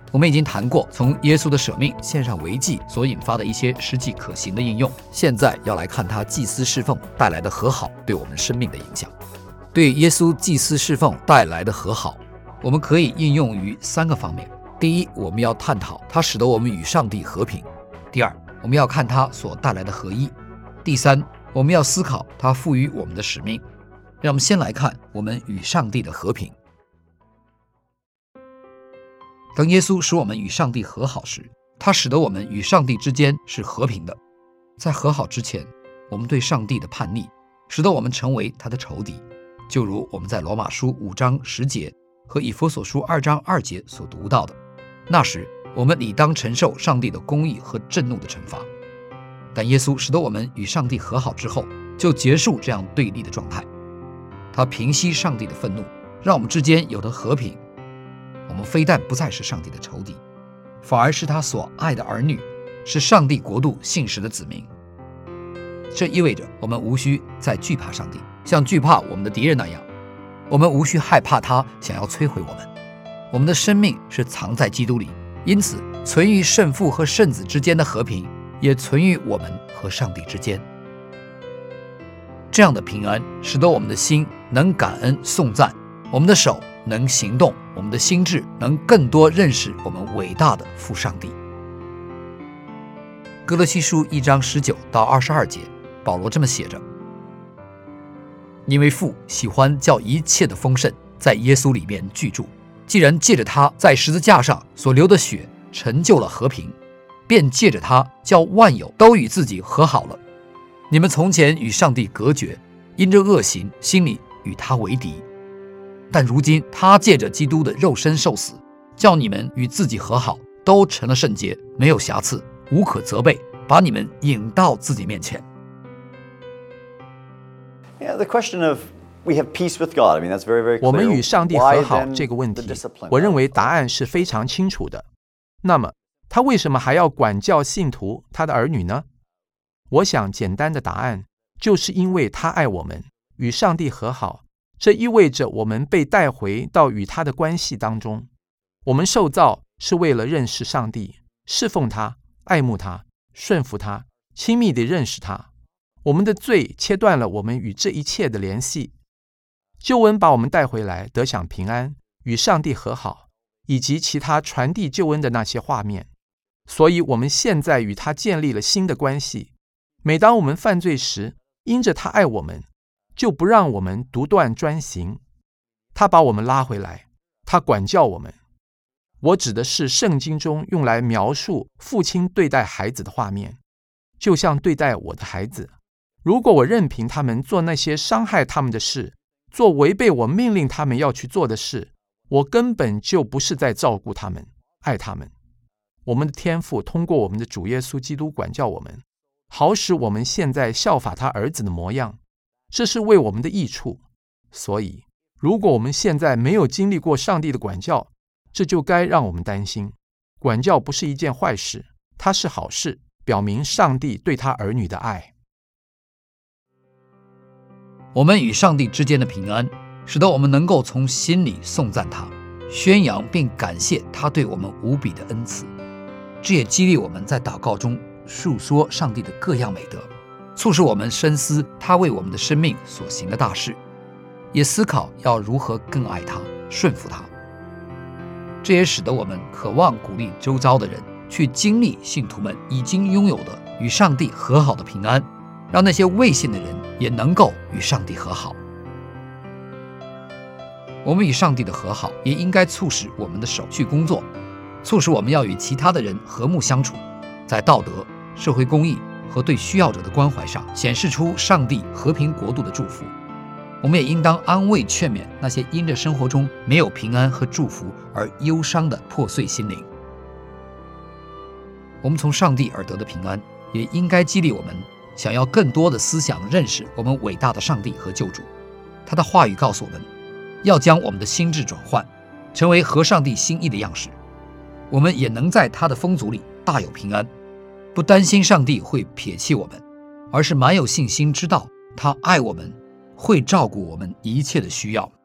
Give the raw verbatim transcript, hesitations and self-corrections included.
我们已经谈过从耶稣的舍命献上为祭所引发的一些实际可行的应用，现在要来看他祭司侍奉带来的和好对我们生命的影响。对耶稣祭司侍奉带来的和好，我们可以应用于三个方面。第一，我们要探讨它使得我们与上帝和平；第二，我们要看它所带来的合一；第三，我们要思考它赋予我们的使命。让我们先来看我们与上帝的和平。当耶稣使我们与上帝和好时，他使得我们与上帝之间是和平的。在和好之前，我们对上帝的叛逆使得我们成为他的仇敌，就如我们在罗马书五章十节和以弗所书二章二节所读到的。那时我们理当承受上帝的公义和震怒的惩罚。但耶稣使得我们与上帝和好之后，就结束这样对立的状态。他平息上帝的愤怒，让我们之间有了和平。我们非但不再是上帝的仇敌，反而是他所爱的儿女，是上帝国度信实的子民。这意味着我们无需再惧怕上帝，像惧怕我们的敌人那样。我们无需害怕他想要摧毁我们。我们的生命是藏在基督里，因此存于圣父和圣子之间的和平，也存于我们和上帝之间。这样的平安使得我们的心能感恩颂赞，我们的手能行动，我们的心智能更多认识我们伟大的父上帝。哥罗西书一章十九到二十二节，保罗这么写着：因为父喜欢叫一切的丰盛在耶稣里面居住，既然借着他在十字架上所流的血成就了和平，便借着他叫万有都与自己和好了。你们从前与上帝隔绝，因着恶行心里与他为敌，但如今他借着基督的肉身受死，叫你们与自己和好，都成了圣洁，没有瑕疵，无可责备，把你们引到自己面前。 Yeah, the question of we have peace with God. I mean, that's very, very clear. 我们与上帝和好这个问题，我认为答案是非常清楚的。那么，他为什么还要管教信徒，他的儿女呢？我想，简单的答案就是因为他爱我们，与上帝和好。这意味着我们被带回到与他的关系当中。我们受造是为了认识上帝，侍奉他，爱慕他，顺服他，亲密地认识他。我们的罪切断了我们与这一切的联系。救恩把我们带回来，得享平安，与上帝和好，以及其他传递救恩的那些画面。所以我们现在与他建立了新的关系。每当我们犯罪时，因着他爱我们，就不让我们独断专行。他把我们拉回来，他管教我们。我指的是圣经中用来描述父亲对待孩子的画面，就像对待我的孩子。如果我任凭他们做那些伤害他们的事，做违背我命令他们要去做的事，我根本就不是在照顾他们，爱他们。我们的天父通过我们的主耶稣基督管教我们，好使我们现在效法他儿子的模样，这是为我们的益处。所以，如果我们现在没有经历过上帝的管教，这就该让我们担心。管教不是一件坏事，它是好事，表明上帝对他儿女的爱。 我们与上帝之间的平安，使得我们能够从心里颂赞他，宣扬并感谢他对我们无比的恩赐。这也激励我们在祷告中述说上帝的各样美德，促使我们深思他为我们的生命所行的大事，也思考要如何更爱他，顺服他。这也使得我们渴望鼓励周遭的人去经历信徒们已经拥有的与上帝和好的平安，让那些未信的人也能够与上帝和好。我们与上帝的和好也应该促使我们的手去工作，促使我们要与其他的人和睦相处，在道德、社会公义和对需要者的关怀上显示出上帝和平国度的祝福。我们也应当安慰劝勉那些因着生活中没有平安和祝福而忧伤的破碎心灵。我们从上帝而得的平安，也应该激励我们想要更多的思想认识我们伟大的上帝和救主。他的话语告诉我们，要将我们的心智转换，成为合上帝心意的样式。我们也能在他的丰足里大有平安，不担心上帝会撇弃我们，而是满有信心知道他爱我们，会照顾我们一切的需要。